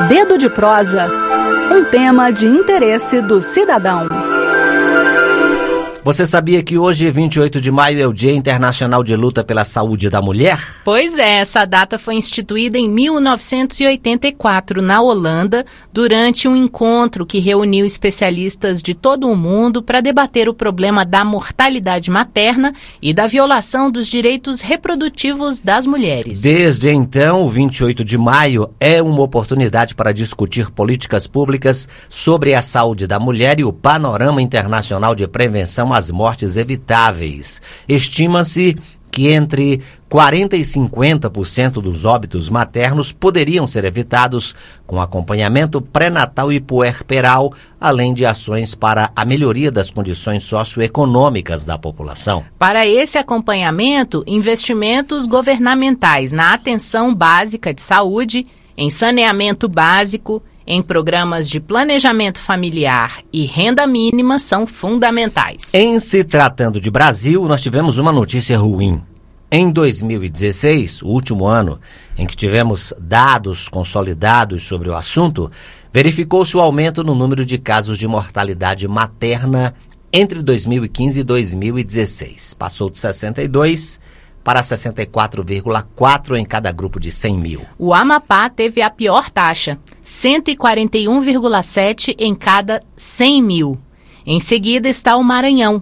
Dedo de prosa, um tema de interesse do cidadão. Você sabia que hoje, 28 de maio, é o Dia Internacional de Luta pela Saúde da Mulher? Pois é, essa data foi instituída em 1984, na Holanda, durante um encontro que reuniu especialistas de todo o mundo para debater o problema da mortalidade materna e da violação dos direitos reprodutivos das mulheres. Desde então, o 28 de maio é uma oportunidade para discutir políticas públicas sobre a saúde da mulher e o panorama internacional de prevenção às mortes evitáveis. Estima-se que entre 40% e 50% dos óbitos maternos poderiam ser evitados com acompanhamento pré-natal e puerperal, além de ações para a melhoria das condições socioeconômicas da população. Para esse acompanhamento, investimentos governamentais na atenção básica de saúde, em saneamento básico, em programas de planejamento familiar e renda mínima são fundamentais. Em se tratando de Brasil, nós tivemos uma notícia ruim. Em 2016, o último ano em que tivemos dados consolidados sobre o assunto, verificou-se o aumento no número de casos de mortalidade materna entre 2015 e 2016. Passou de 62 para 64,4 em cada grupo de 100 mil. O Amapá teve a pior taxa, 141,7 em cada 100 mil. Em seguida está o Maranhão,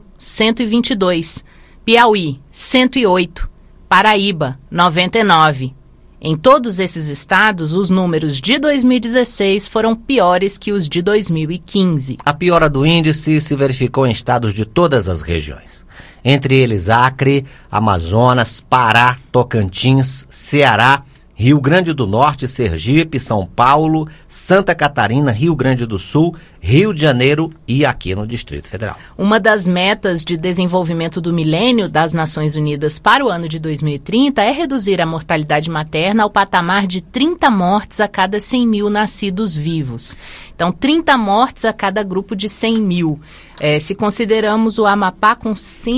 122, Piauí, 108, Paraíba, 99. Em todos esses estados, os números de 2016 foram piores que os de 2015. A piora do índice se verificou em estados de todas as regiões. Entre eles Acre, Amazonas, Pará, Tocantins, Ceará, Rio Grande do Norte, Sergipe, São Paulo, Santa Catarina, Rio Grande do Sul, Rio de Janeiro e aqui no Distrito Federal. Uma das metas de desenvolvimento do milênio das Nações Unidas para o ano de 2030 é reduzir a mortalidade materna ao patamar de 30 mortes a cada 100 mil nascidos vivos. Então, 30 mortes a cada grupo de 100 mil. Se consideramos o Amapá com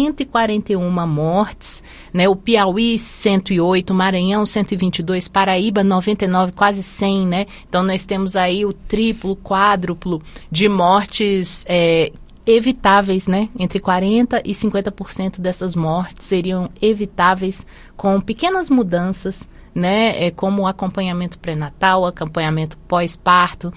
141 mortes, né, o Piauí 108, Maranhão 122, Paraíba 99, quase 100, né? Então nós temos aí o triplo, quádruplo de mortes evitáveis, né? Entre 40% e 50% dessas mortes seriam evitáveis com pequenas mudanças, né, como o acompanhamento pré-natal, acompanhamento pós-parto,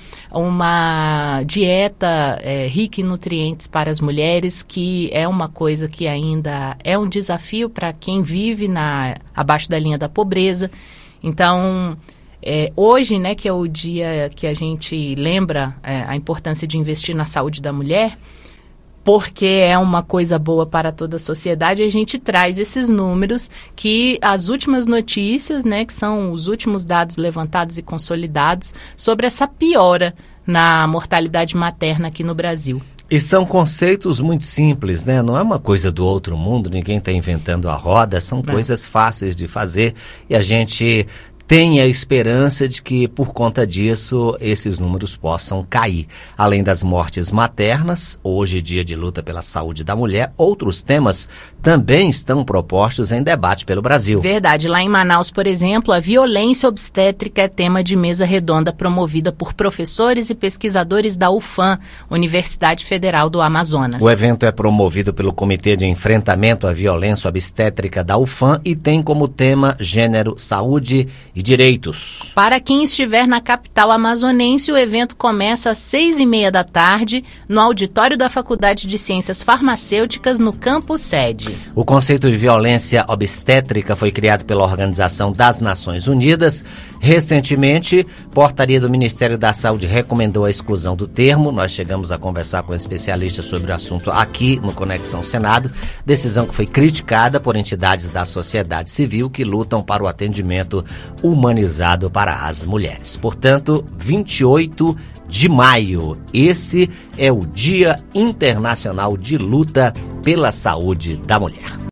uma dieta rica em nutrientes para as mulheres, que é uma coisa que ainda é um desafio para quem vive abaixo da linha da pobreza. Então, hoje, né, que é o dia que a gente lembra a importância de investir na saúde da mulher, porque é uma coisa boa para toda a sociedade, a gente traz esses números que as últimas notícias, né, que são os últimos dados levantados e consolidados sobre essa piora na mortalidade materna aqui no Brasil. E são conceitos muito simples, né? Não é uma coisa do outro mundo, ninguém está inventando a roda, são coisas fáceis de fazer e a gente tem a esperança de que, por conta disso, esses números possam cair. Além das mortes maternas, hoje, dia de luta pela saúde da mulher, outros temas também estão propostos em debate pelo Brasil. Verdade. Lá em Manaus, por exemplo, a violência obstétrica é tema de mesa redonda promovida por professores e pesquisadores da UFAM, Universidade Federal do Amazonas. O evento é promovido pelo Comitê de Enfrentamento à Violência Obstétrica da UFAM e tem como tema Gênero, Saúde e Direitos. Para quem estiver na capital amazonense, o evento começa às 6h30 da tarde no auditório da Faculdade de Ciências Farmacêuticas no campus sede. O conceito de violência obstétrica foi criado pela Organização das Nações Unidas. Recentemente, portaria do Ministério da Saúde recomendou a exclusão do termo. Nós chegamos a conversar com especialistas sobre o assunto aqui no Conexão Senado, decisão que foi criticada por entidades da sociedade civil que lutam para o atendimento humanizado para as mulheres. Portanto, 28 de maio, esse é o Dia Internacional de Luta pela Saúde da Mulher.